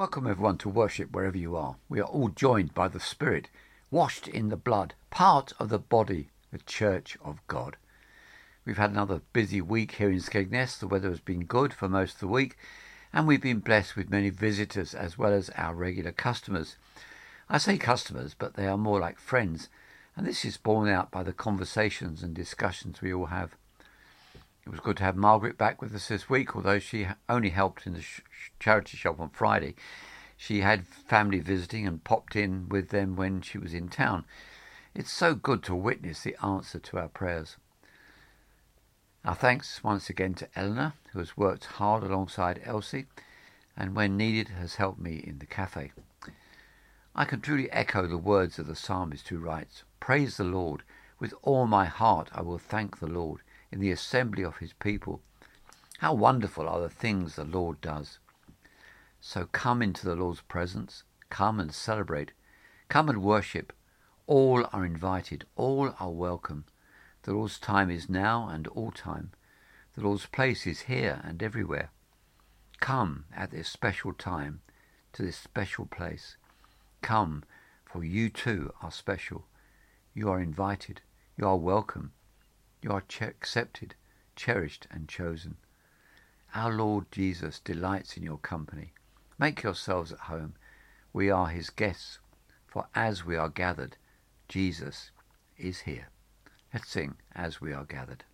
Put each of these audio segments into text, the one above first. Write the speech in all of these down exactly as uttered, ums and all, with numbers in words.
Welcome everyone to worship wherever you are. We are all joined by the Spirit, washed in the blood, part of the body, the Church of God. We've had another busy week here in Skegness. The weather has been good for most of the week, and we've been blessed with many visitors as well as our regular customers. I say customers, but they are more like friends, and this is borne out by the conversations and discussions we all have. It was good to have Margaret back with us this week, although she only helped in the sh- charity shop on Friday. She had family visiting and popped in with them when she was in town. It's so good to witness the answer to our prayers. Our thanks once again to Eleanor, who has worked hard alongside Elsie, and when needed has helped me in the cafe. I can truly echo the words of the psalmist who writes, "Praise the Lord. With all my heart I will thank the Lord in the assembly of his people. How wonderful are the things the Lord does." So come into the Lord's presence, come and celebrate, come and worship. All are invited, all are welcome. The Lord's time is now and all time. The Lord's place is here and everywhere. Come at this special time to this special place. Come, for you too are special. You are invited, you are welcome. You are ch- accepted, cherished and chosen. Our Lord Jesus delights in your company. Make yourselves at home. We are his guests, for as we are gathered, Jesus is here. Let's sing As We Are Gathered.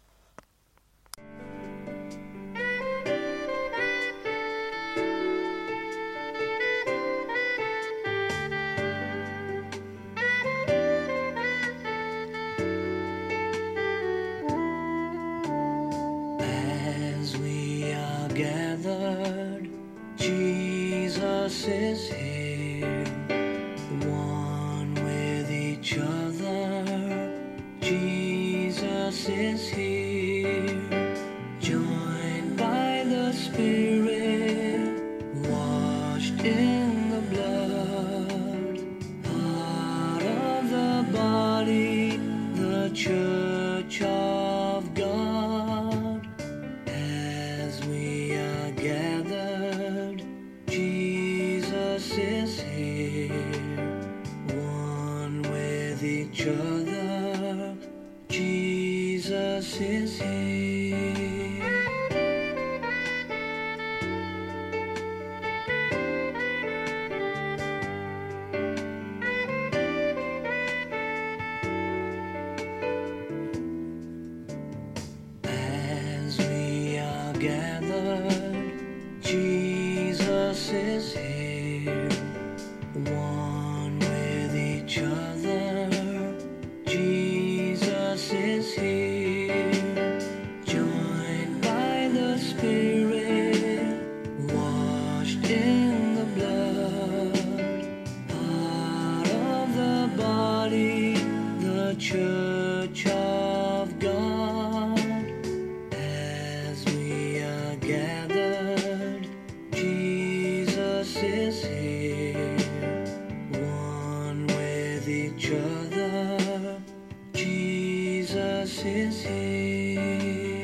Gathered, Jesus is here, one with each other. Jesus is here, joined by the Spirit, washed in the blood, part of the body, the Church of God. As we are gathered, Jesus is here, one with each other. Jesus is here. As we are gathered, Jesus is here, one with each other. Jesus is here, joined by the Spirit, washed in the blood, part of the body, the Church of God. As we are gathered, Jesus is here, one with each other. Jesus is here.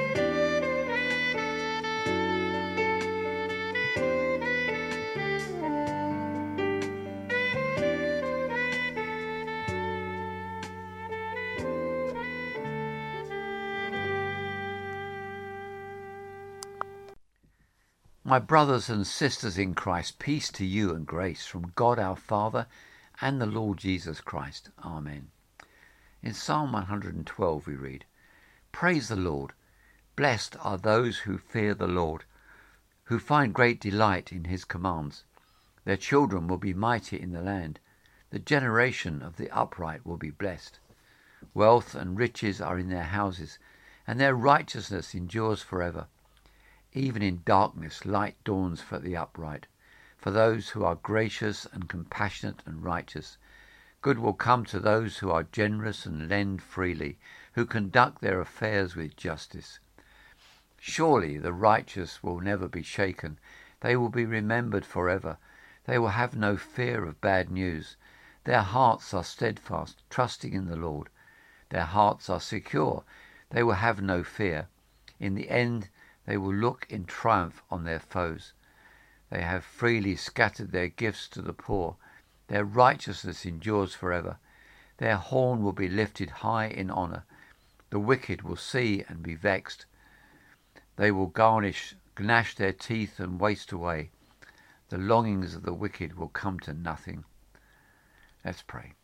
My brothers and sisters in Christ, peace to you and grace from God our Father and the Lord Jesus Christ. Amen. In Psalm one hundred twelve we read, "Praise the Lord. Blessed are those who fear the Lord, who find great delight in his commands. Their children will be mighty in the land. The generation of the upright will be blessed. Wealth and riches are in their houses, and their righteousness endures forever. Even in darkness light dawns for the upright. For those who are gracious and compassionate and righteous, good will come to those who are generous and lend freely, who conduct their affairs with justice. Surely the righteous will never be shaken. They will be remembered forever. They will have no fear of bad news. Their hearts are steadfast, trusting in the Lord. Their hearts are secure. They will have no fear. In the end, they will look in triumph on their foes. They have freely scattered their gifts to the poor. Their righteousness endures forever. Their horn will be lifted high in honour. The wicked will see and be vexed. They will garnish, gnash their teeth and waste away. The longings of the wicked will come to nothing. Let's pray.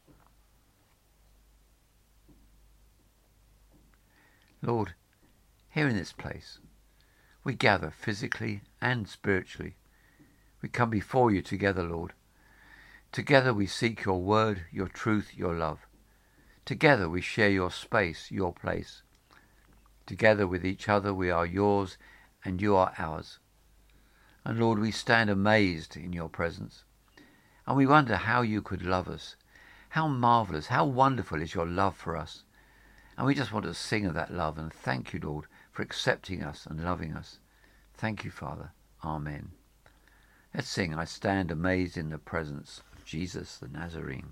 Lord, here in this place, we gather physically and spiritually. We come before you together, Lord. Together we seek your word, your truth, your love. Together we share your space, your place. Together with each other we are yours and you are ours. And Lord, we stand amazed in your presence. And we wonder how you could love us. How marvellous, how wonderful is your love for us. And we just want to sing of that love and thank you, Lord, for accepting us and loving us. Thank you, Father. Amen. Let's sing, I stand amazed in the presence of Jesus the Nazarene.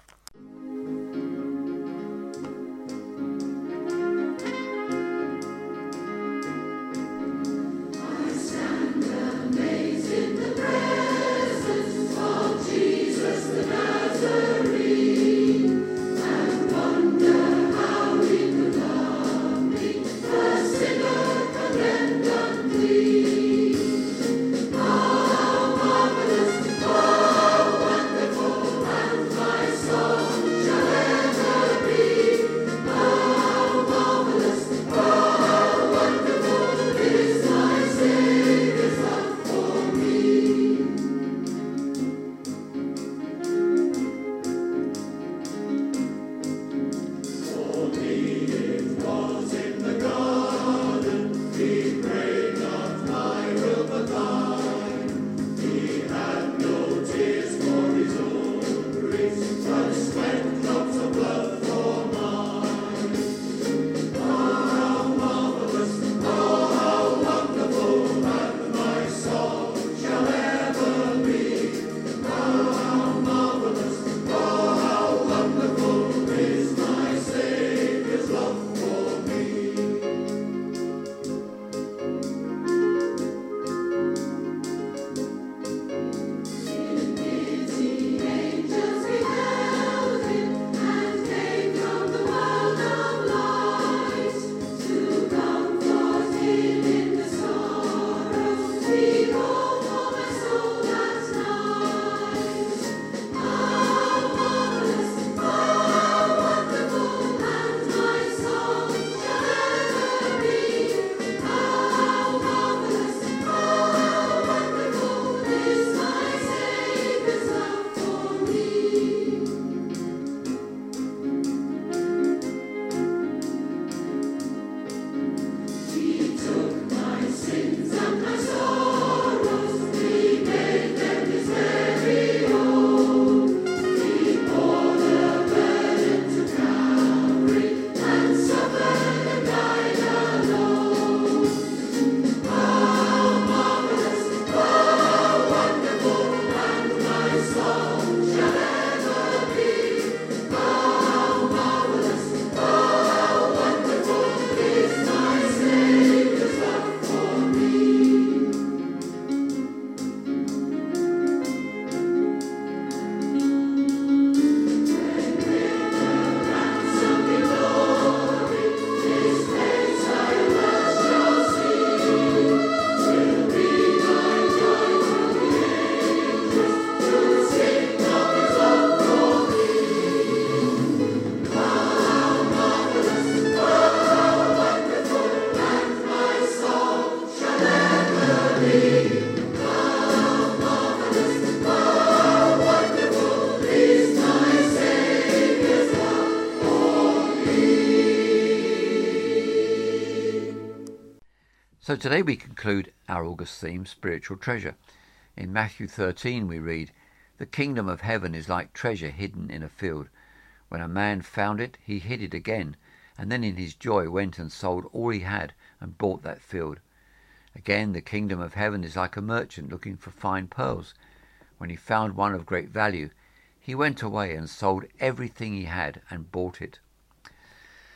So today we conclude our August theme, Spiritual Treasure. In Matthew thirteen we read, "The kingdom of heaven is like treasure hidden in a field. When a man found it, he hid it again, and then in his joy went and sold all he had and bought that field. Again, the kingdom of heaven is like a merchant looking for fine pearls. When he found one of great value, he went away and sold everything he had and bought it."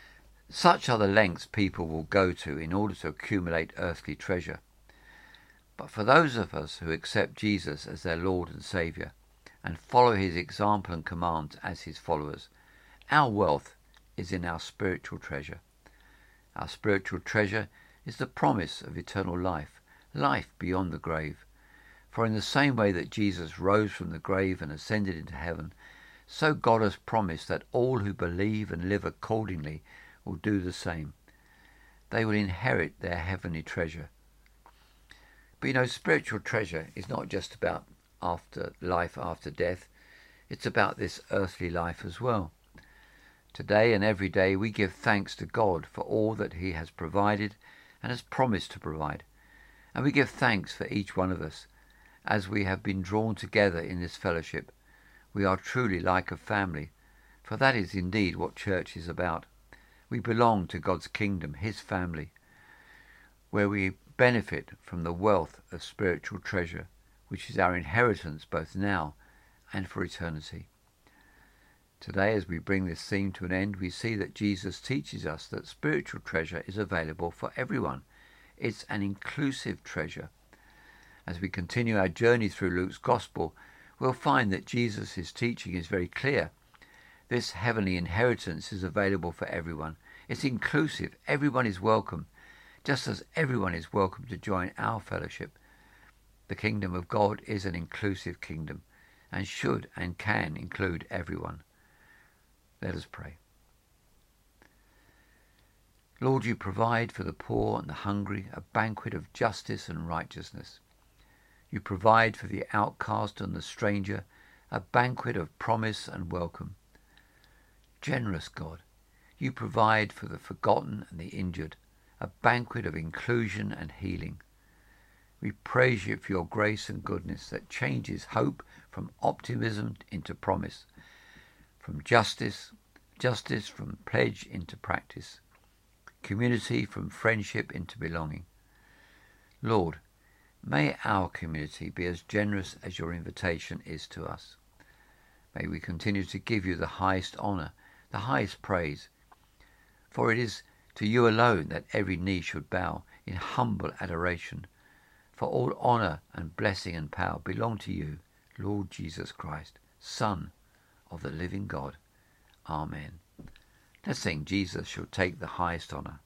Such are the lengths people will go to in order to accumulate earthly treasure. But for those of us who accept Jesus as their Lord and Saviour and follow his example and commands as his followers, our wealth is in our spiritual treasure. Our spiritual treasure is the promise of eternal life, life beyond the grave. For in the same way that Jesus rose from the grave and ascended into heaven, so God has promised that all who believe and live accordingly will do the same. They will inherit their heavenly treasure. But you know, spiritual treasure is not just about after life after death. It's about this earthly life as well. Today and every day we give thanks to God for all that he has provided and has promised to provide. And we give thanks for each one of us. As we have been drawn together in this fellowship, we are truly like a family, for that is indeed what church is about. We belong to God's kingdom, his family, where we benefit from the wealth of spiritual treasure, which is our inheritance both now and for eternity. Today, as we bring this theme to an end, we see that Jesus teaches us that spiritual treasure is available for everyone. It's an inclusive treasure. As we continue our journey through Luke's Gospel, we'll find that Jesus' teaching is very clear. This heavenly inheritance is available for everyone. It's inclusive. Everyone is welcome, just as everyone is welcome to join our fellowship. The kingdom of God is an inclusive kingdom and should and can include everyone. Let us pray. Lord, you provide for the poor and the hungry a banquet of justice and righteousness. You provide for the outcast and the stranger a banquet of promise and welcome. Generous God, you provide for the forgotten and the injured a banquet of inclusion and healing. We praise you for your grace and goodness that changes hope from optimism into promise, from justice, justice from pledge into practice, community from friendship into belonging. Lord, may our community be as generous as your invitation is to us. May we continue to give you the highest honour, the highest praise, for it is to you alone that every knee should bow in humble adoration. For all honour and blessing and power belong to you, Lord Jesus Christ, Son of the living God. Amen. Let's sing Jesus shall take the highest honour.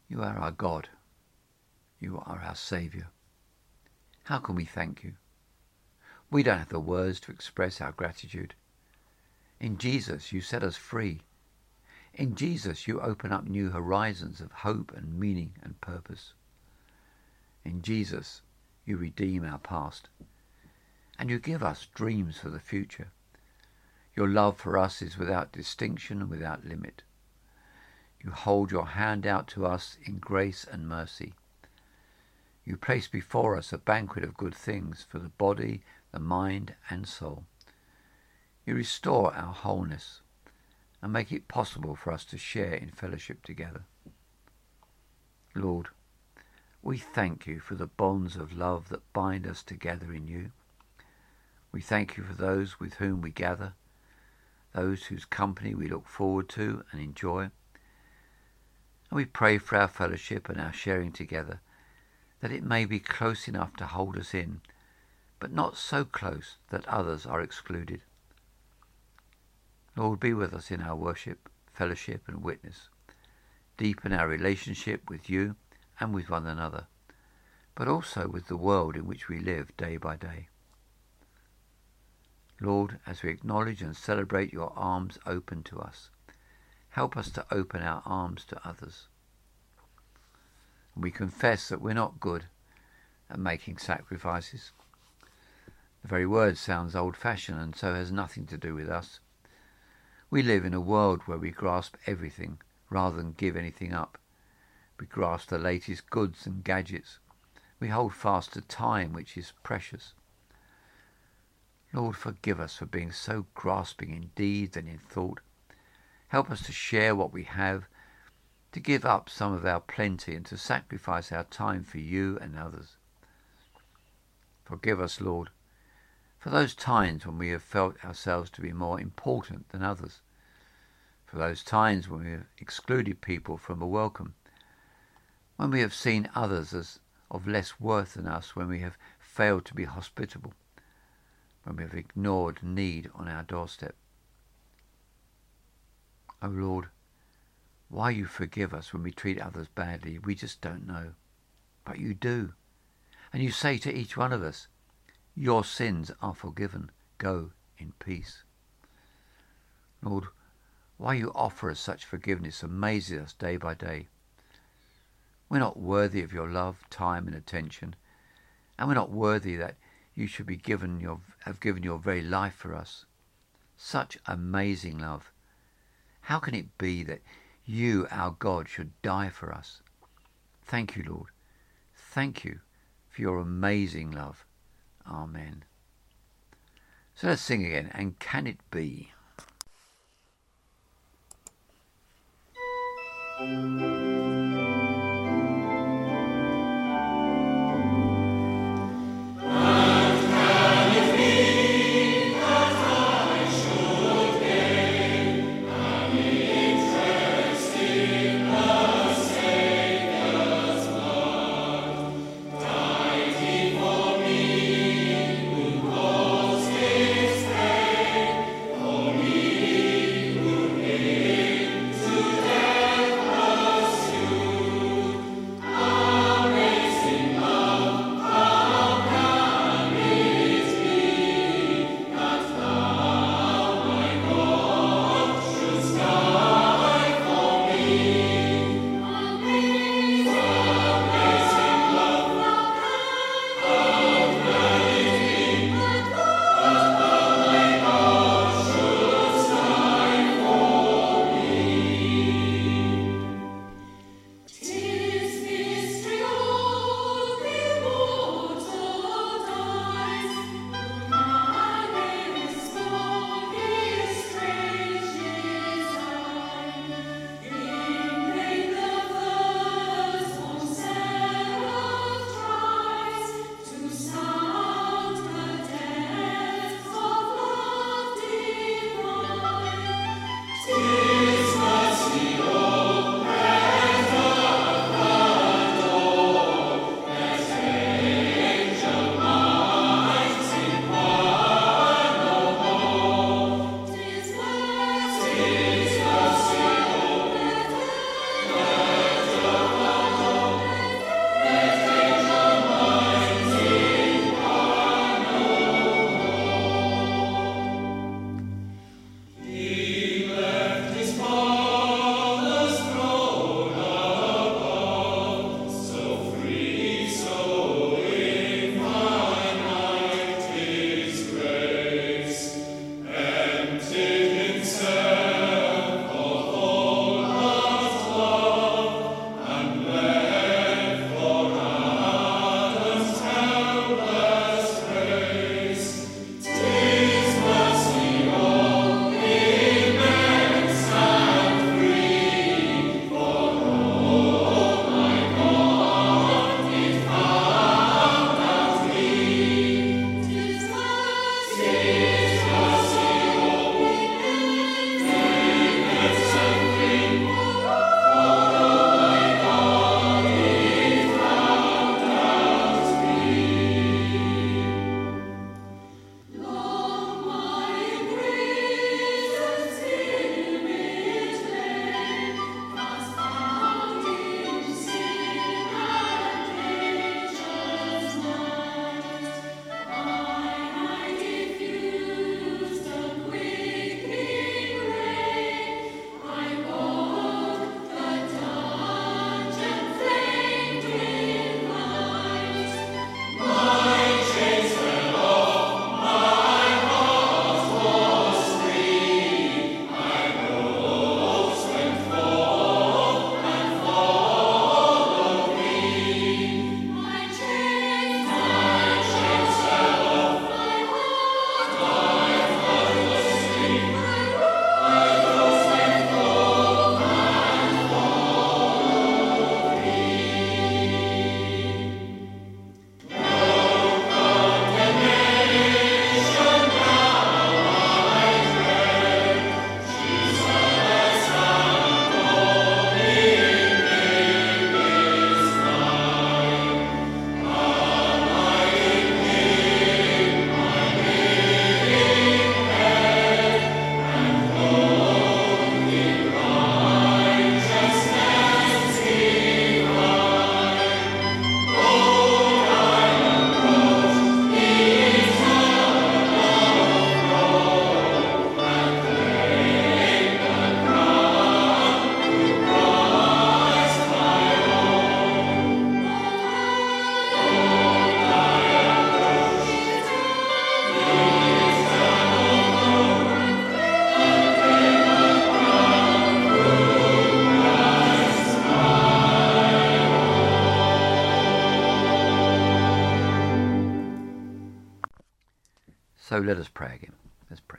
You are our God. You are our Saviour. How can we thank you? We don't have the words to express our gratitude. In Jesus, you set us free. In Jesus, you open up new horizons of hope and meaning and purpose. In Jesus, you redeem our past. And you give us dreams for the future. Your love for us is without distinction and without limit. You hold your hand out to us in grace and mercy. You place before us a banquet of good things for the body, the mind and soul. You restore our wholeness and make it possible for us to share in fellowship together. Lord, we thank you for the bonds of love that bind us together in you. We thank you for those with whom we gather, those whose company we look forward to and enjoy. And we pray for our fellowship and our sharing together, that it may be close enough to hold us in, but not so close that others are excluded. Lord, be with us in our worship, fellowship and witness. Deepen our relationship with you and with one another, but also with the world in which we live day by day. Lord, as we acknowledge and celebrate your arms open to us, help us to open our arms to others. And we confess that we're not good at making sacrifices. The very word sounds old-fashioned and so has nothing to do with us. We live in a world where we grasp everything rather than give anything up. We grasp the latest goods and gadgets. We hold fast to time, which is precious. Lord, forgive us for being so grasping in deeds and in thought. Help us to share what we have, to give up some of our plenty and to sacrifice our time for you and others. Forgive us, Lord, for those times when we have felt ourselves to be more important than others, for those times when we have excluded people from a welcome, when we have seen others as of less worth than us, when we have failed to be hospitable, when we have ignored need on our doorstep. O Lord, why you forgive us when we treat others badly, we just don't know. But you do. And you say to each one of us, your sins are forgiven. Go in peace. Lord, why you offer us such forgiveness amazes us day by day. We're not worthy of your love, time and attention, and we're not worthy that you should be given your have given your very life for us. Such amazing love. How can it be that you, our God, should die for us? Thank you, Lord. Thank you for your amazing love. Amen. So let's sing again. And can it be? So let us pray again. Let's pray.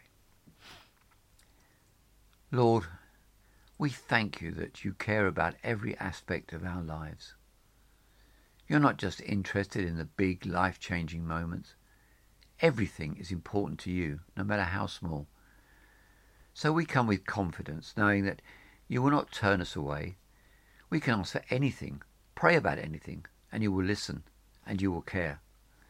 Lord, we thank you that you care about every aspect of our lives. You're not just interested in the big life-changing moments. Everything is important to you, no matter how small. So we come with confidence, knowing that you will not turn us away. We can ask for anything, pray about anything, and you will listen, and you will care.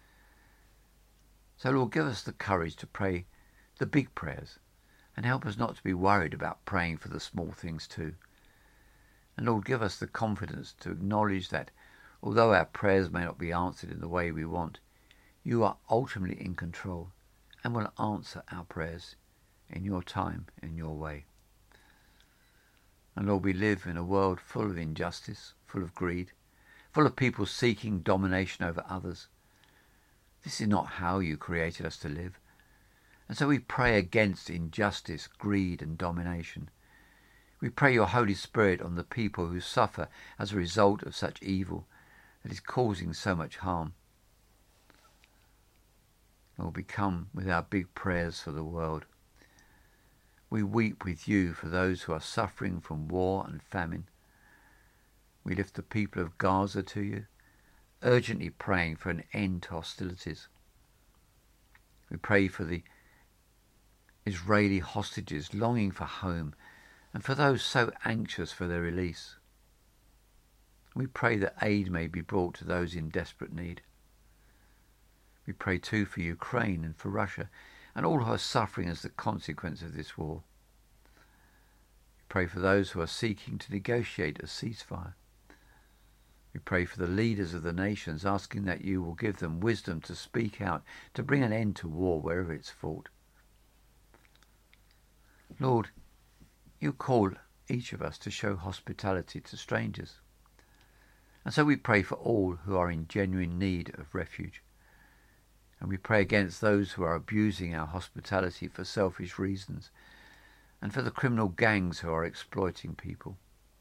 So Lord, give us the courage to pray the big prayers, and help us not to be worried about praying for the small things too. And Lord, give us the confidence to acknowledge that although our prayers may not be answered in the way we want, you are ultimately in control and will answer our prayers in your time, in your way. And Lord, we live in a world full of injustice, full of greed, full of people seeking domination over others. This is not how you created us to live. And so we pray against injustice, greed and domination. We pray your Holy Spirit on the people who suffer as a result of such evil that is causing so much harm. Lord, we come with our big prayers for the world. We weep with you for those who are suffering from war and famine. We lift the people of Gaza to you, urgently praying for an end to hostilities. We pray for the Israeli hostages longing for home and for those so anxious for their release. We pray that aid may be brought to those in desperate need. We pray too for Ukraine and for Russia and all who are suffering as the consequence of this war. We pray for those who are seeking to negotiate a ceasefire. We pray for the leaders of the nations, asking that you will give them wisdom to speak out, to bring an end to war wherever it's fought. Lord, you call each of us to show hospitality to strangers. And so we pray for all who are in genuine need of refuge. And we pray against those who are abusing our hospitality for selfish reasons, and for the criminal gangs who are exploiting people.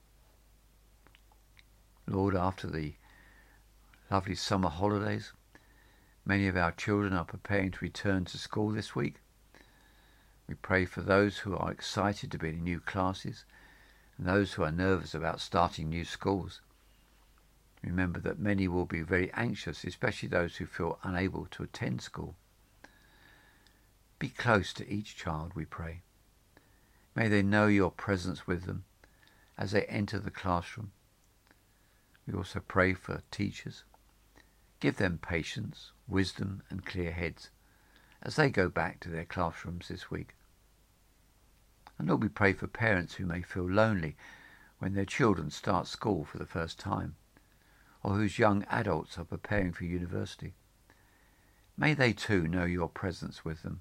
Lord, after the lovely summer holidays, many of our children are preparing to return to school this week. We pray for those who are excited to be in new classes and those who are nervous about starting new schools. Remember that many will be very anxious, especially those who feel unable to attend school. Be close to each child, we pray. May they know your presence with them as they enter the classroom. We also pray for teachers. Give them patience, wisdom and clear heads as they go back to their classrooms this week. And Lord, we pray for parents who may feel lonely when their children start school for the first time, or whose young adults are preparing for university. May they too know your presence with them.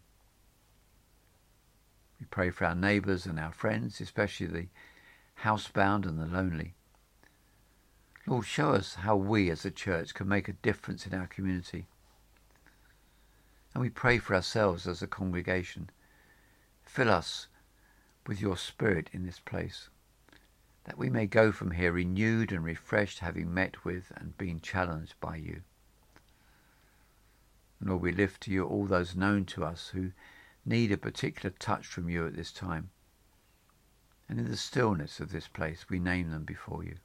We pray for our neighbours and our friends, especially the housebound and the lonely. Lord, show us how we as a church can make a difference in our community. And we pray for ourselves as a congregation. Fill us with your Spirit in this place, that we may go from here renewed and refreshed, having met with and been challenged by you. And Lord, we lift to you all those known to us who need a particular touch from you at this time. And in the stillness of this place, we name them before you.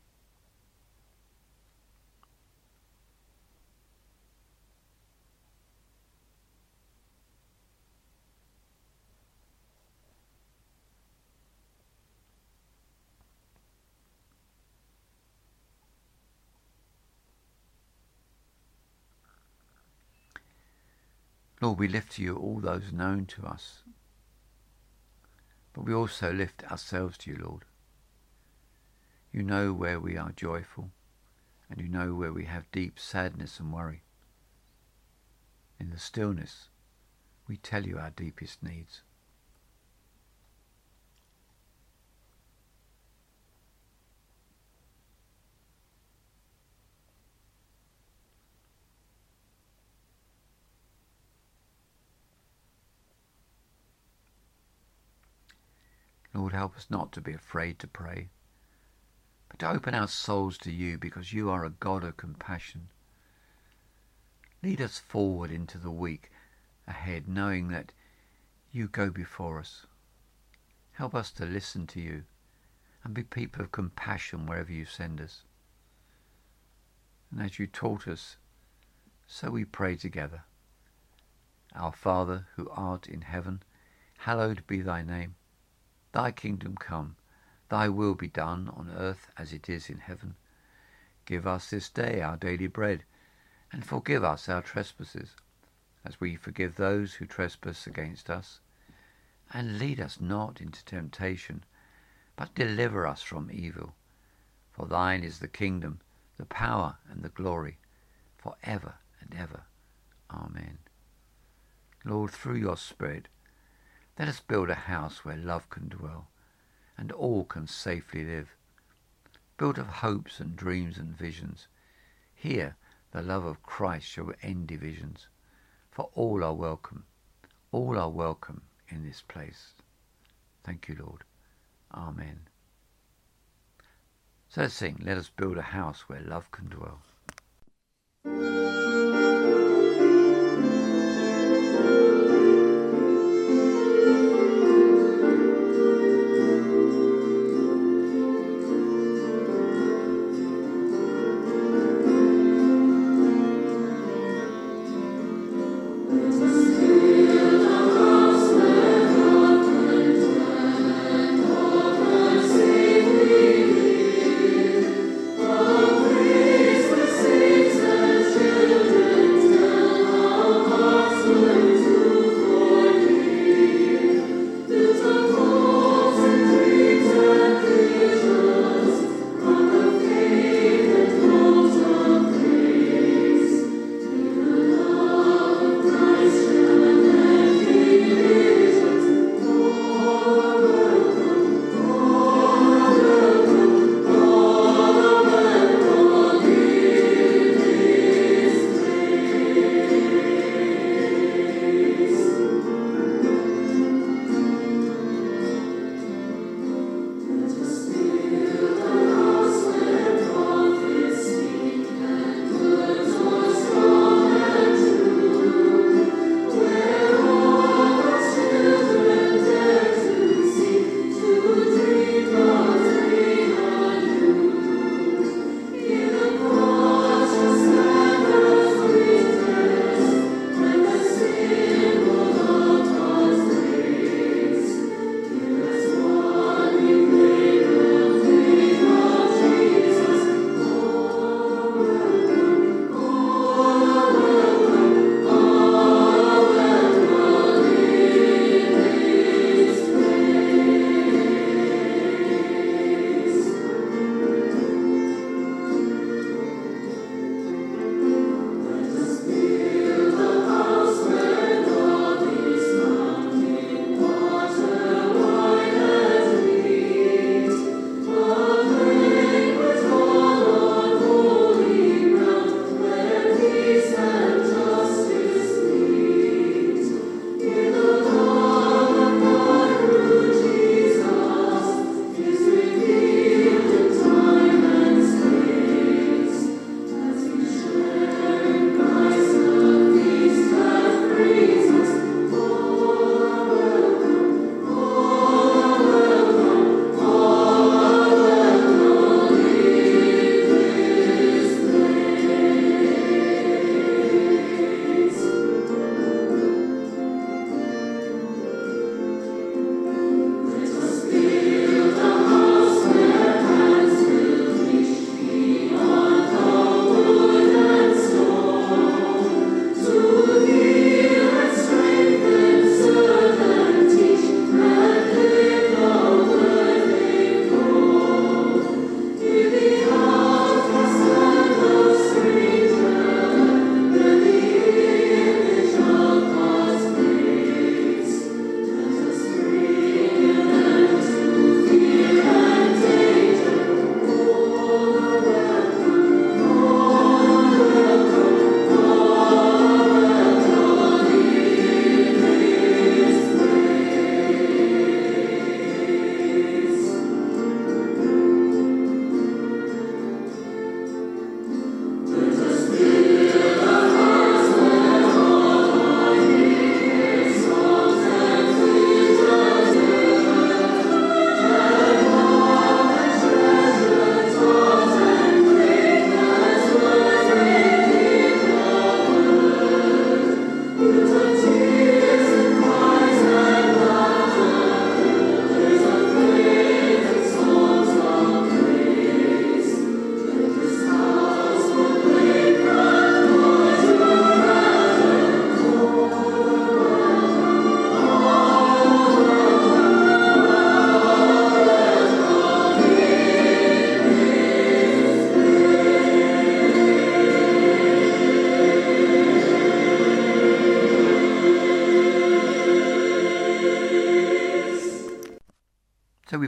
Lord, we lift to you all those known to us, but we also lift ourselves to you, Lord. You know where we are joyful, and you know where we have deep sadness and worry. In the stillness, we tell you our deepest needs. Lord, help us not to be afraid to pray, but to open our souls to you, because you are a God of compassion. Lead us forward into the week ahead, knowing that you go before us. Help us to listen to you and be people of compassion wherever you send us. And as you taught us, so we pray together. Our Father, who art in heaven, hallowed be thy name. Thy kingdom come, thy will be done on earth as it is in heaven. Give us this day our daily bread, and forgive us our trespasses, as we forgive those who trespass against us. And lead us not into temptation, but deliver us from evil. For thine is the kingdom, the power, and the glory, for ever and ever. Amen. Lord, through your Spirit, let us build a house where love can dwell, and all can safely live. Built of hopes and dreams and visions, here the love of Christ shall end divisions, for all are welcome, all are welcome in this place. Thank you, Lord. Amen. So let's sing, let us build a house where love can dwell. Christmas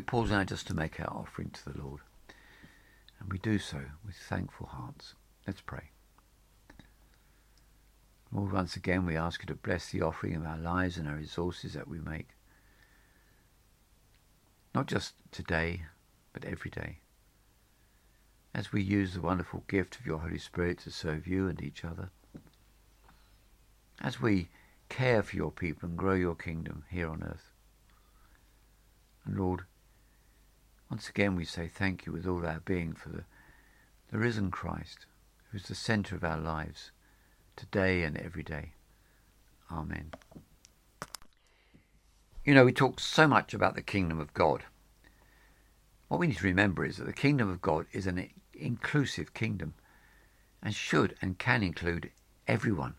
pause now just to make our offering to the Lord. And we do so with thankful hearts. Let's pray. Lord, once again we ask you to bless the offering of our lives and our resources that we make. Not just today, but every day. As we use the wonderful gift of your Holy Spirit to serve you and each other. As we care for your people and grow your kingdom here on earth. And Lord, once again we say thank you with all our being for the, the risen Christ, who is the centre of our lives, today and every day. Amen. You know, we talk so much about the kingdom of God. What we need to remember is that the kingdom of God is an inclusive kingdom and should and can include everyone.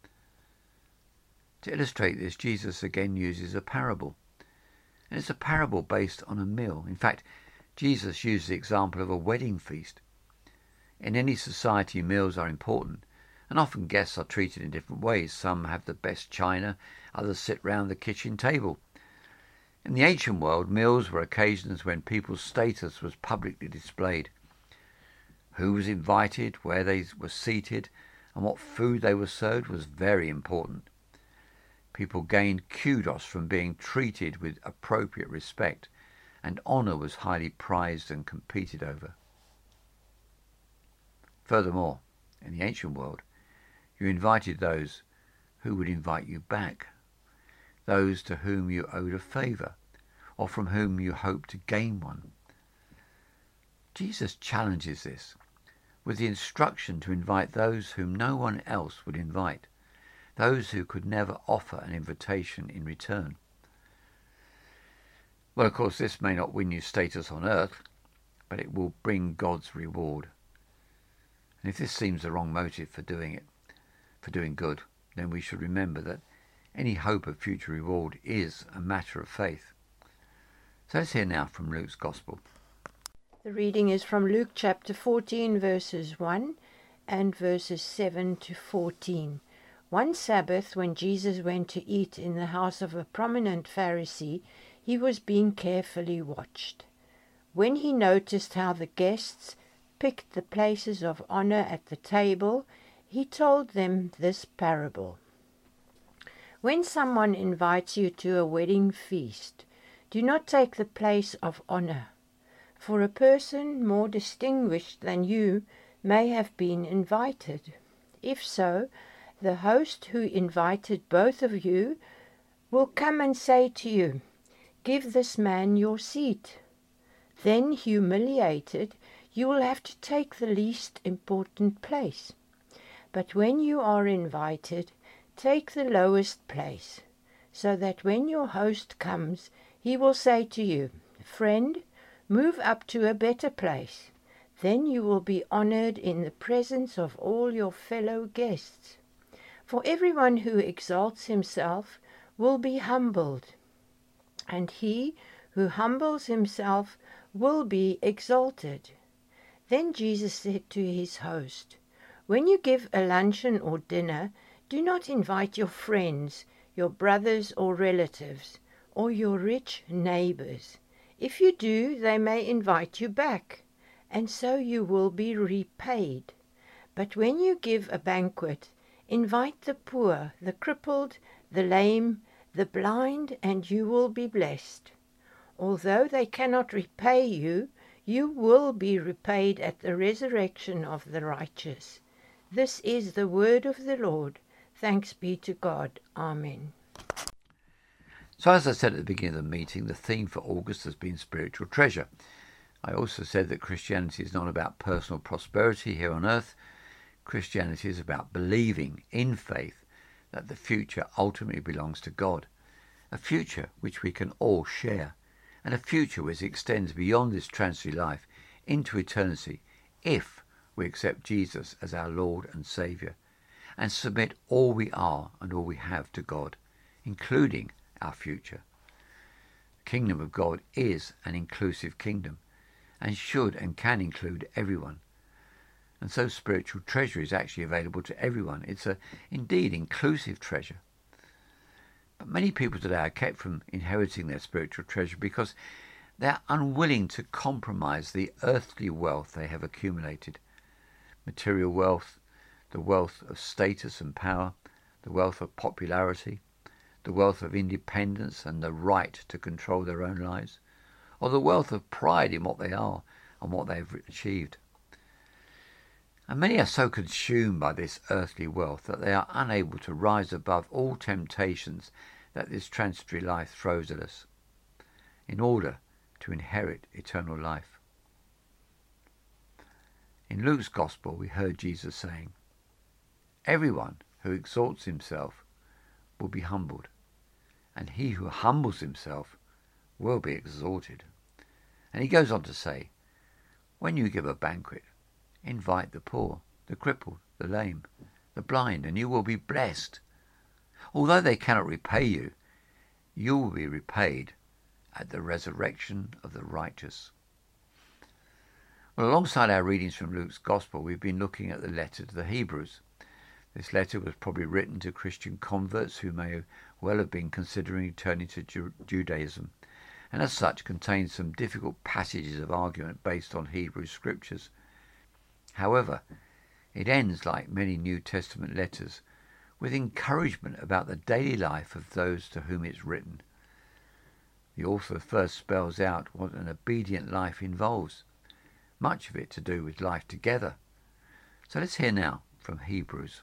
To illustrate this, Jesus again uses a parable. And it's a parable based on a meal. In fact, Jesus used the example of a wedding feast. In any society, meals are important, and often guests are treated in different ways. Some have the best china, others sit round the kitchen table. In the ancient world, meals were occasions when people's status was publicly displayed. Who was invited, where they were seated, and what food they were served was very important. People gained kudos from being treated with appropriate respect, and honour was highly prized and competed over. Furthermore, in the ancient world, you invited those who would invite you back, those to whom you owed a favour, or from whom you hoped to gain one. Jesus challenges this with the instruction to invite those whom no one else would invite, those who could never offer an invitation in return. Well, of course, this may not win you status on earth, but it will bring God's reward. And if this seems the wrong motive for doing it, for doing good, then we should remember that any hope of future reward is a matter of faith. So let's hear now from Luke's Gospel. The reading is from Luke chapter fourteen, verses one and verses seven to fourteen. One Sabbath, when Jesus went to eat in the house of a prominent Pharisee, he was being carefully watched. When he noticed how the guests picked the places of honor at the table, he told them this parable. When someone invites you to a wedding feast, do not take the place of honor, for a person more distinguished than you may have been invited. If so, the host who invited both of you will come and say to you, "Give this man your seat." Then, humiliated, you will have to take the least important place. But when you are invited, take the lowest place, so that when your host comes, he will say to you, "Friend, move up to a better place." Then you will be honored in the presence of all your fellow guests. For everyone who exalts himself will be humbled, and he who humbles himself will be exalted. Then Jesus said to his host, "When you give a luncheon or dinner, do not invite your friends, your brothers or relatives, or your rich neighbors. If you do, they may invite you back, and so you will be repaid. But when you give a banquet, invite the poor, the crippled, the lame, the blind, and you will be blessed. Although they cannot repay you, you will be repaid at the resurrection of the righteous." This is the word of the Lord. Thanks be to God. Amen. So as I said at the beginning of the meeting, the theme for August has been spiritual treasure. I also said that Christianity is not about personal prosperity here on earth. Christianity is about believing in faith that the future ultimately belongs to God, a future which we can all share, and a future which extends beyond this transitory life into eternity if we accept Jesus as our Lord and Saviour and submit all we are and all we have to God, including our future. The kingdom of God is an inclusive kingdom and should and can include everyone. And so spiritual treasure is actually available to everyone. It's a indeed inclusive treasure. But many people today are kept from inheriting their spiritual treasure because They're unwilling to compromise the earthly wealth they have accumulated. Material wealth, the wealth of status and power, the wealth of popularity, the wealth of independence and the right to control their own lives, or the wealth of pride in what they are and what they have achieved. And many are so consumed by this earthly wealth that they are unable to rise above all temptations that this transitory life throws at us in order to inherit eternal life. In Luke's Gospel, we heard Jesus saying, "Everyone who exalts himself will be humbled, and he who humbles himself will be exalted." And he goes on to say, "When you give a banquet, invite the poor, the crippled, the lame, the blind, and you will be blessed. Although they cannot repay you, you will be repaid at the resurrection of the righteous." Well, alongside our readings from Luke's Gospel, we've been looking at the letter to the Hebrews. This letter was probably written to Christian converts who may well have been considering turning to Ju- Judaism, and as such contains some difficult passages of argument based on Hebrew scriptures. However, it ends, like many New Testament letters, with encouragement about the daily life of those to whom it's written. The author first spells out what an obedient life involves, much of it to do with life together. So let's hear now from Hebrews.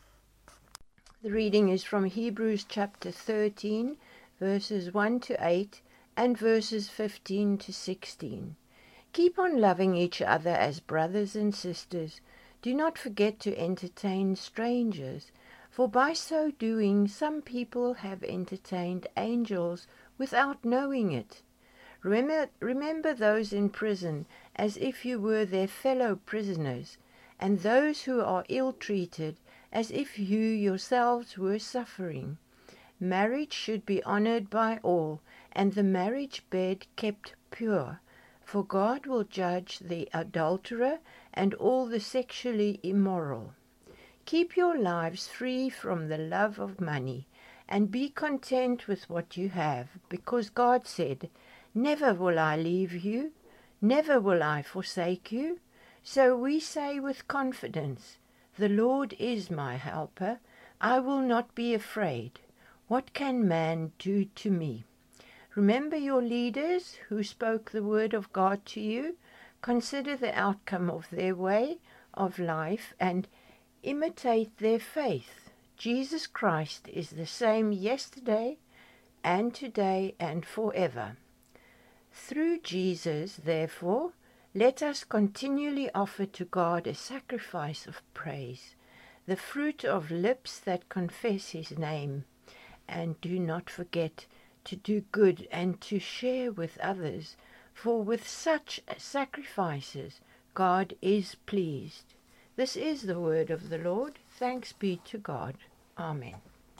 The reading is from Hebrews chapter thirteen, verses one to eight, and verses fifteen to sixteen. Keep on loving each other as brothers and sisters. Do not forget to entertain strangers, for by so doing some people have entertained angels without knowing it. Remember, remember those in prison as if you were their fellow prisoners, and those who are ill-treated as if you yourselves were suffering. Marriage should be honored by all, and the marriage bed kept pure, for God will judge the adulterer and all the sexually immoral. Keep your lives free from the love of money, and be content with what you have, because God said, "Never will I leave you, never will I forsake you." So we say with confidence, "The Lord is my helper. I will not be afraid. What can man do to me?" Remember your leaders who spoke the word of God to you. Consider the outcome of their way of life and imitate their faith. Jesus Christ is the same yesterday and today and forever. Through Jesus, therefore, let us continually offer to God a sacrifice of praise, the fruit of lips that confess his name. And do not forget to do good and to share with others, for with such sacrifices God is pleased. This is the word of the Lord. Thanks be to God. Amen.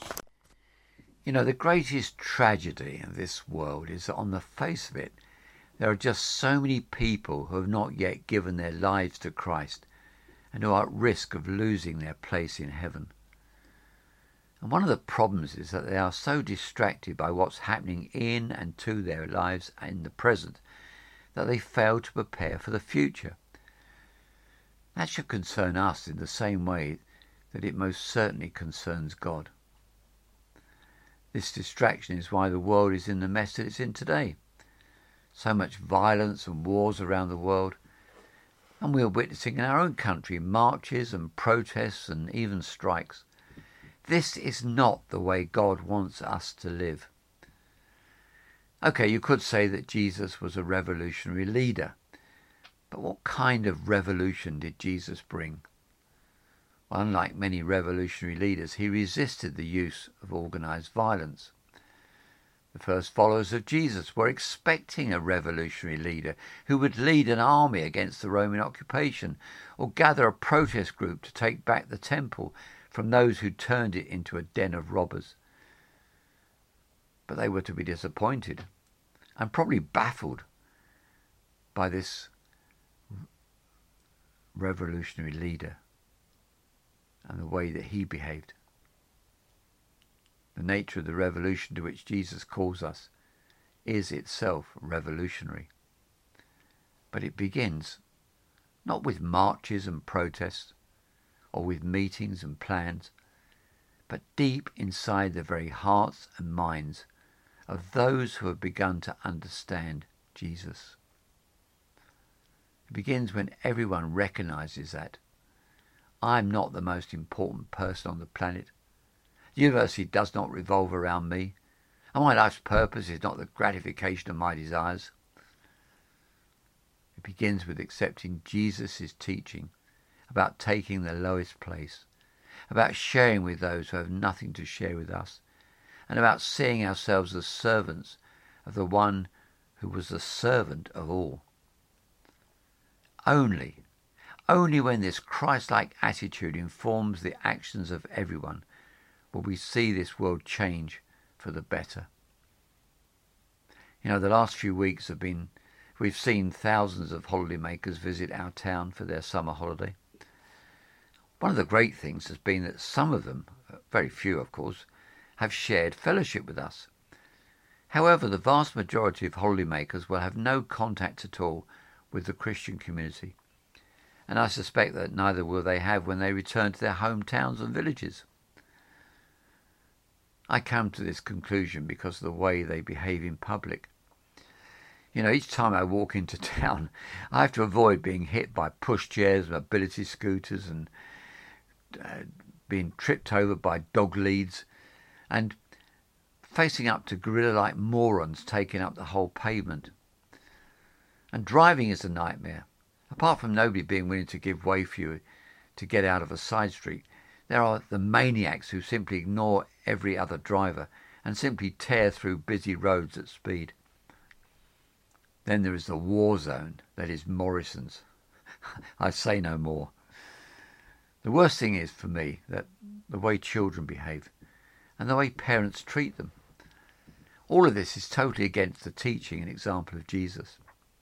You know, the greatest tragedy of this world is that on the face of it, there are just so many people who have not yet given their lives to Christ and who are at risk of losing their place in heaven. And one of the problems is that they are so distracted by what's happening in and to their lives in the present that they fail to prepare for the future. That should concern us in the same way that it most certainly concerns God. This distraction is why the world is in the mess that it's in today. So much violence and wars around the world, and we are witnessing in our own country marches and protests and even strikes. This is not the way God wants us to live. Okay, you could say that Jesus was a revolutionary leader, but what kind of revolution did Jesus bring? Well, unlike many revolutionary leaders, he resisted the use of organised violence. The first followers of Jesus were expecting a revolutionary leader who would lead an army against the Roman occupation or gather a protest group to take back the temple from those who turned it into a den of robbers. But they were to be disappointed and probably baffled by this revolutionary leader and the way that he behaved. The nature of the revolution to which Jesus calls us is itself revolutionary. But it begins not with marches and protests, or with meetings and plans, but deep inside the very hearts and minds of those who have begun to understand Jesus. It begins when everyone recognizes that I'm not the most important person on the planet. The university does not revolve around me, and my life's purpose is not the gratification of my desires. It begins with accepting Jesus' teaching about taking the lowest place, about sharing with those who have nothing to share with us, and about seeing ourselves as servants of the one who was the servant of all. Only, only when this Christ-like attitude informs the actions of everyone will we see this world change for the better. You know, the last few weeks have been, we've seen thousands of holidaymakers visit our town for their summer holiday. One of the great things has been that some of them, very few of course, have shared fellowship with us. However, the vast majority of holidaymakers will have no contact at all with the Christian community, and I suspect that neither will they have when they return to their hometowns and villages. I come to this conclusion because of the way they behave in public. You know, each time I walk into town, I have to avoid being hit by pushchairs, mobility scooters, and uh, being tripped over by dog leads, and facing up to gorilla-like morons taking up the whole pavement. And driving is a nightmare. Apart from nobody being willing to give way for you to get out of a side street, there are the maniacs who simply ignore every other driver and simply tear through busy roads at speed. Then there is the war zone, that is Morrison's. I say no more. The worst thing is, for me, that the way children behave and the way parents treat them. All of this is totally against the teaching and example of Jesus.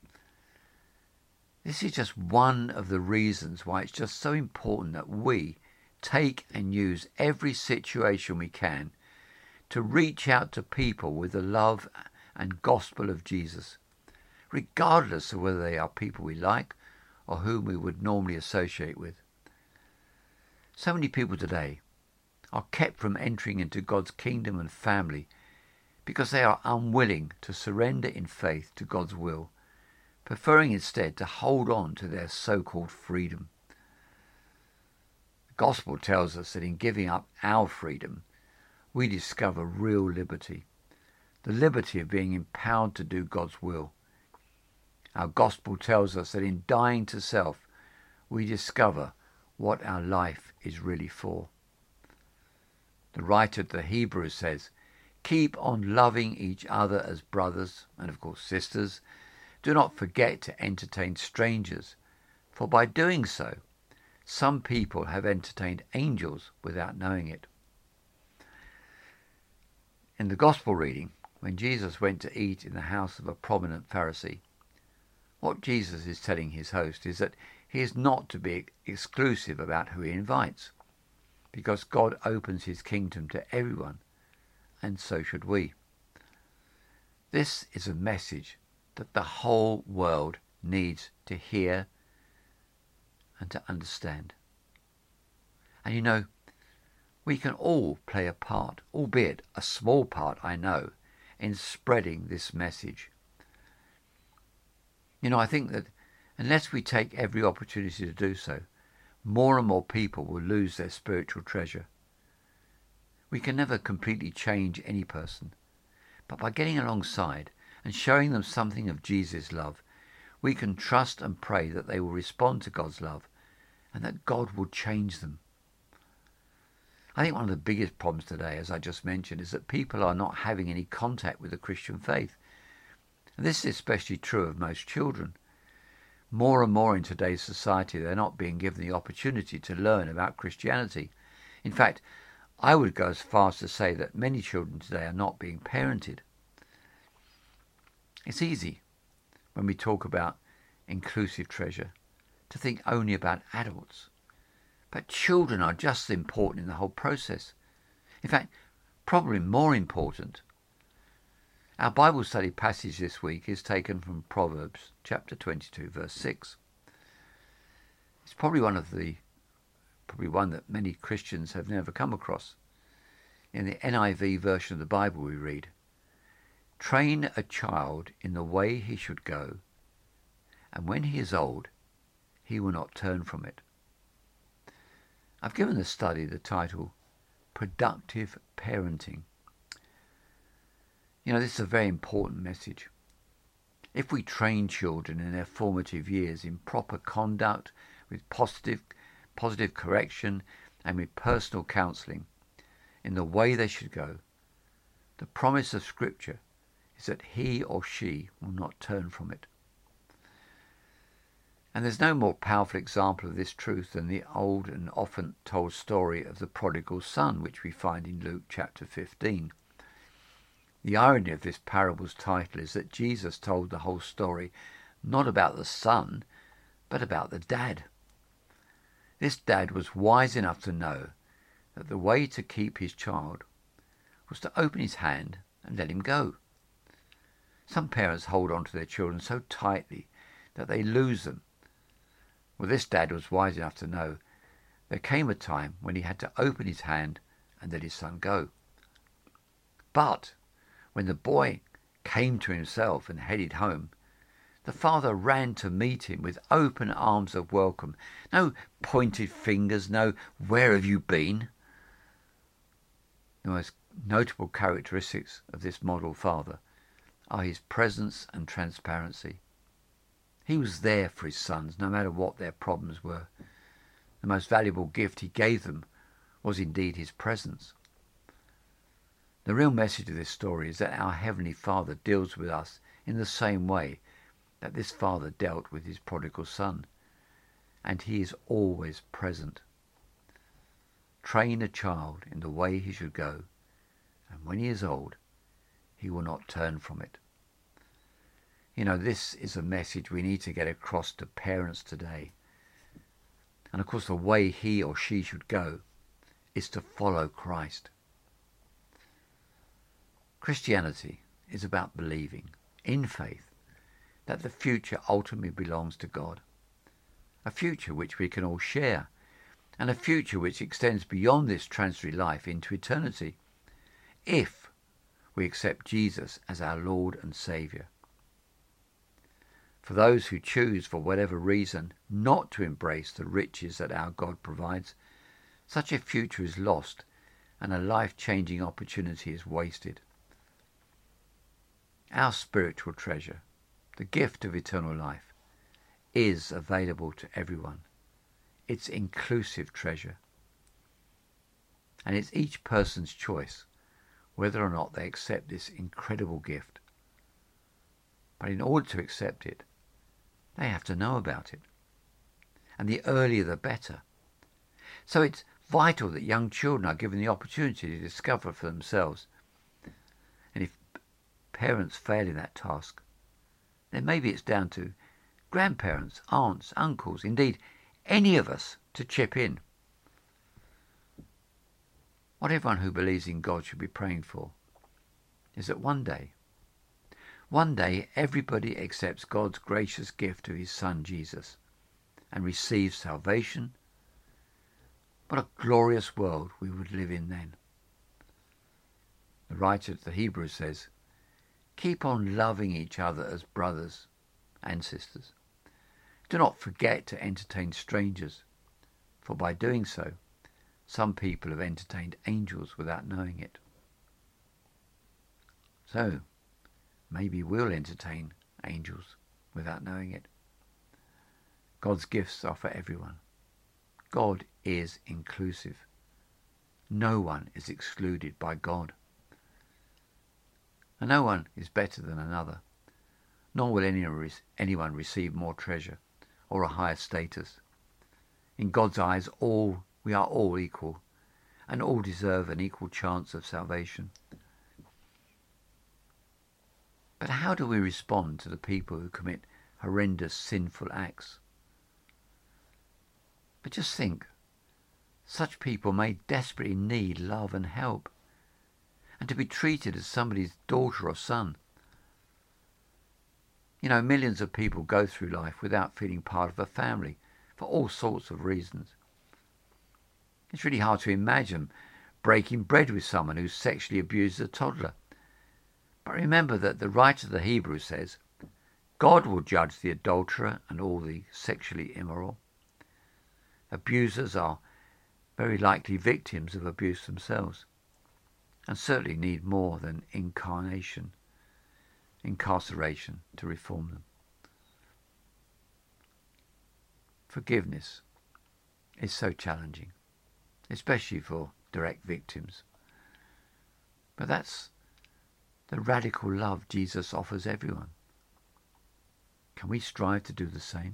This is just one of the reasons why it's just so important that we take and use every situation we can to reach out to people with the love and gospel of Jesus, regardless of whether they are people we like or whom we would normally associate with. So many people today are kept from entering into God's kingdom and family because they are unwilling to surrender in faith to God's will, preferring instead to hold on to their so-called freedom. The gospel tells us that in giving up our freedom, we discover real liberty, the liberty of being empowered to do God's will. Our gospel tells us that in dying to self, we discover what our life is really for. The writer to the Hebrews says, "Keep on loving each other as brothers, and of course sisters. Do not forget to entertain strangers, for by doing so, some people have entertained angels without knowing it." In the Gospel reading, when Jesus went to eat in the house of a prominent Pharisee, what Jesus is telling his host is that he is not to be exclusive about who he invites, because God opens his kingdom to everyone, and so should we. This is a message that the whole world needs to hear and to understand. And you know, we can all play a part, albeit a small part, I know, in spreading this message. You know, I think that unless we take every opportunity to do so, more and more people will lose their spiritual treasure. We can never completely change any person, but by getting alongside and showing them something of Jesus' love, we can trust and pray that they will respond to God's love and that God will change them. I think one of the biggest problems today, as I just mentioned, is that people are not having any contact with the Christian faith. And this is especially true of most children. More and more in today's society, they're not being given the opportunity to learn about Christianity. In fact, I would go as far as to say that many children today are not being parented. It's easy, when we talk about inclusive treasure, to think only about adults. But children are just as important in the whole process. In fact, probably more important. Our Bible study passage this week is taken from Proverbs chapter twenty-two, verse six. It's probably one of the, probably one that many Christians have never come across. In the N I V version of the Bible we read, "Train a child in the way he should go, and when he is old, he will not turn from it." I've given the study the title, Productive Parenting. You know, this is a very important message. If we train children in their formative years in proper conduct, with positive, positive correction, and with personal counselling, in the way they should go, the promise of Scripture is that he or she will not turn from it. And there's no more powerful example of this truth than the old and often told story of the prodigal son, which we find in Luke chapter fifteen. The irony of this parable's title is that Jesus told the whole story not about the son, but about the dad. This dad was wise enough to know that the way to keep his child was to open his hand and let him go. Some parents hold on to their children so tightly that they lose them. Well, this dad was wise enough to know there came a time when he had to open his hand and let his son go. But when the boy came to himself and headed home, the father ran to meet him with open arms of welcome. No pointed fingers, no "where have you been?" The most notable characteristics of this model father are his presence and transparency. He was there for his sons, no matter what their problems were. The most valuable gift he gave them was indeed his presence. The real message of this story is that our Heavenly Father deals with us in the same way that this father dealt with his prodigal son, and he is always present. Train a child in the way he should go, and when he is old, he will not turn from it. You know, this is a message we need to get across to parents today. And of course, the way he or she should go is to follow Christ. Christianity is about believing, in faith, that the future ultimately belongs to God. A future which we can all share, and a future which extends beyond this transitory life into eternity, if we accept Jesus as our Lord and Saviour. For those who choose, for whatever reason, not to embrace the riches that our God provides, such a future is lost and a life-changing opportunity is wasted. Our spiritual treasure, the gift of eternal life, is available to everyone. It's inclusive treasure. And it's each person's choice whether or not they accept this incredible gift. But in order to accept it, they have to know about it. And the earlier the better. So it's vital that young children are given the opportunity to discover for themselves. And if parents fail in that task, then maybe it's down to grandparents, aunts, uncles, indeed any of us to chip in. What everyone who believes in God should be praying for is that one day, one day everybody accepts God's gracious gift of his Son Jesus and receives salvation. What a glorious world we would live in then. The writer of the Hebrews says, "Keep on loving each other as brothers and sisters. Do not forget to entertain strangers, for by doing so, some people have entertained angels without knowing it." So, maybe we'll entertain angels without knowing it. God's gifts are for everyone. God is inclusive. No one is excluded by God. And no one is better than another, nor will anyone receive more treasure or a higher status. In God's eyes, all we are all equal, and all deserve an equal chance of salvation. But how do we respond to the people who commit horrendous sinful acts? But just think, such people may desperately need love and help, and to be treated as somebody's daughter or son, You know, millions of people go through life without feeling part of a family for all sorts of reasons. It's really hard to imagine breaking bread with someone who sexually abuses a toddler. But remember that the writer of the Hebrews says, God will judge the adulterer and all the sexually immoral. Abusers are very likely victims of abuse themselves, and certainly need more than incarnation, incarceration to reform them. Forgiveness is so challenging, especially for direct victims. But that's the radical love Jesus offers everyone. Can we strive to do the same?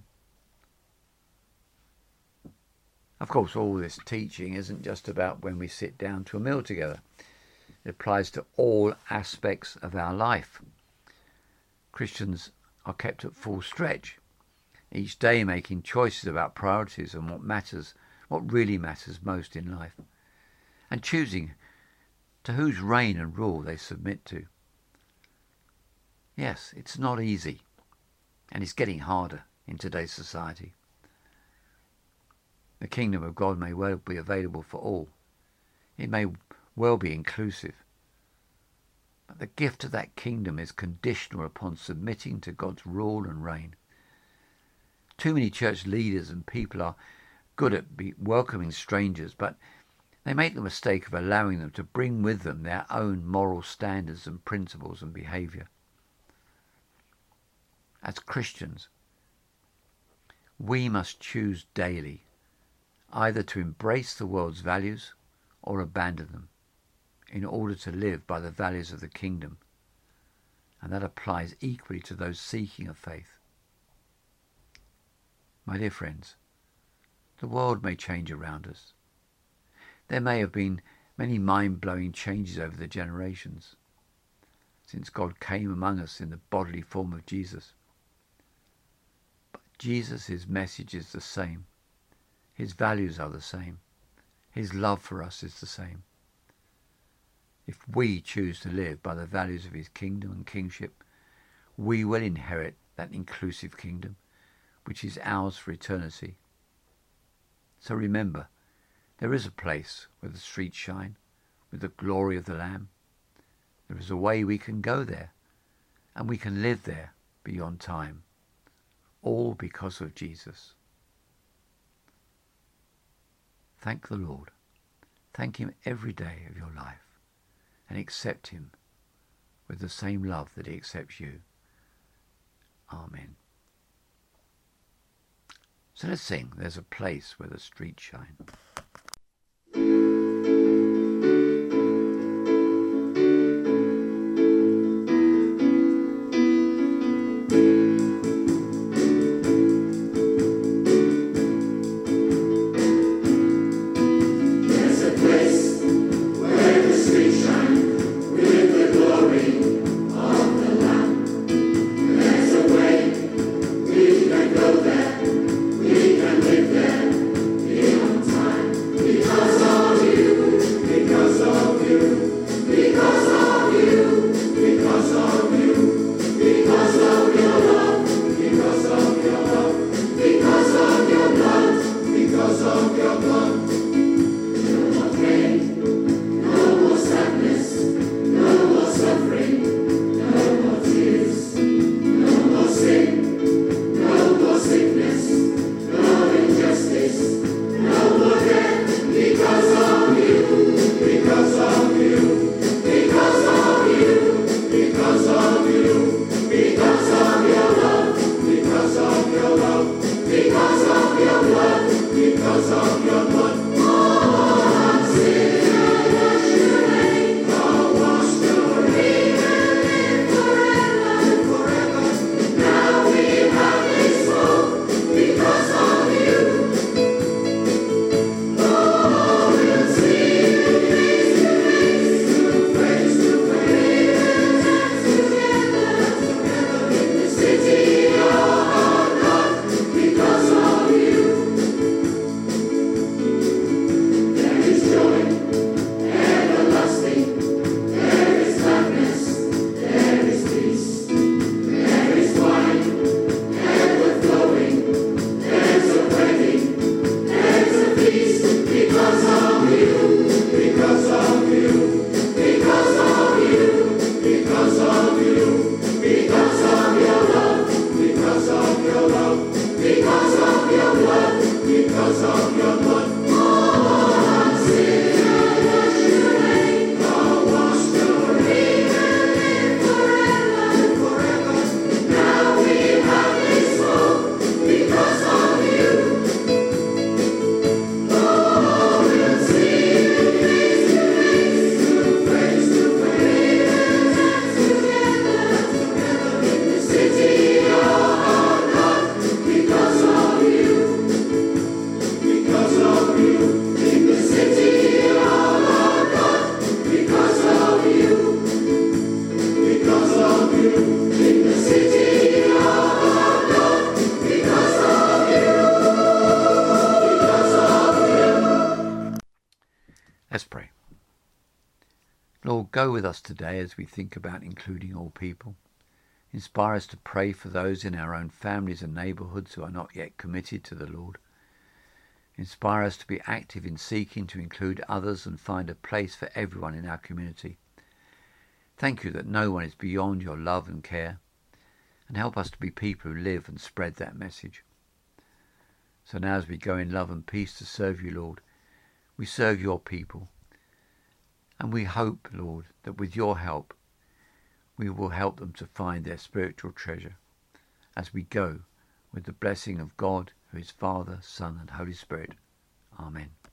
Of course, all this teaching isn't just about when we sit down to a meal together. It applies to all aspects of our life. Christians are kept at full stretch, each day making choices about priorities and what matters, what really matters most in life, and choosing to whose reign and rule they submit to. Yes, it's not easy, and it's getting harder in today's society. The kingdom of God may well be available for all. It may well be inclusive. But the gift of that kingdom is conditional upon submitting to God's rule and reign. Too many church leaders and people are good at be welcoming strangers, but they make the mistake of allowing them to bring with them their own moral standards and principles and behaviour. As Christians, we must choose daily either to embrace the world's values or abandon them in order to live by the values of the kingdom. And that applies equally to those seeking a faith. My dear friends, the world may change around us. There may have been many mind-blowing changes over the generations since God came among us in the bodily form of Jesus. But Jesus' message is the same. His values are the same. His love for us is the same. If we choose to live by the values of his kingdom and kingship, we will inherit that inclusive kingdom, which is ours for eternity. So remember, there is a place where the streets shine with the glory of the Lamb. There is a way we can go there, and we can live there beyond time, all because of Jesus. Thank the Lord. Thank him every day of your life, and accept him with the same love that he accepts you. Amen. So let's sing, There's a Place Where the Streets Shine. Go there, we can live there beyond time. Let's pray. Lord, go with us today as we think about including all people. Inspire us to pray for those in our own families and neighbourhoods who are not yet committed to the Lord. Inspire us to be active in seeking to include others and find a place for everyone in our community. Thank you that no one is beyond your love and care, and help us to be people who live and spread that message. So now as we go in love and peace to serve you, Lord, we serve your people, and we hope, Lord, that with your help, we will help them to find their spiritual treasure as we go with the blessing of God, who is Father, Son, and Holy Spirit. Amen.